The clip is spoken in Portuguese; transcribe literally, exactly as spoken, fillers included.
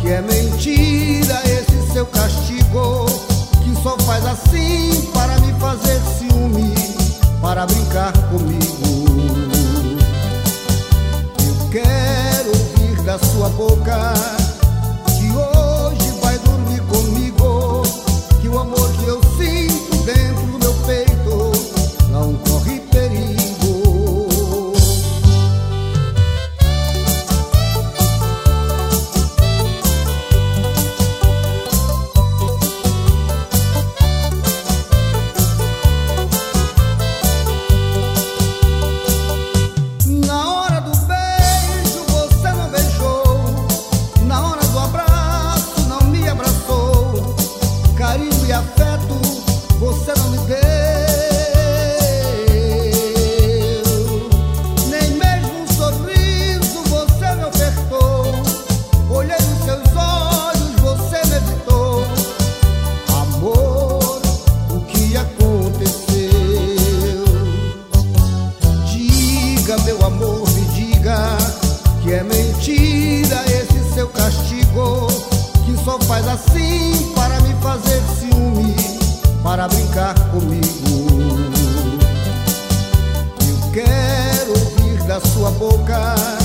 que é mentira esse seu castigo, que só faz assim para me fazer ciúme, para brincar comigo. Eu quero ouvir da sua boca que hoje vai dormir comigo, que o amor que eu sinto dentro do meu peito não corre perigo. Afeto você não me deu, nem mesmo um sorriso você me ofertou. Olhei nos seus olhos, você me evitou. Amor, o que aconteceu? Diga, meu amor, me diga que é mentira esse seu castigo, que só faz assim para me fazer ciúme, para brincar comigo. Eu quero ouvir da sua boca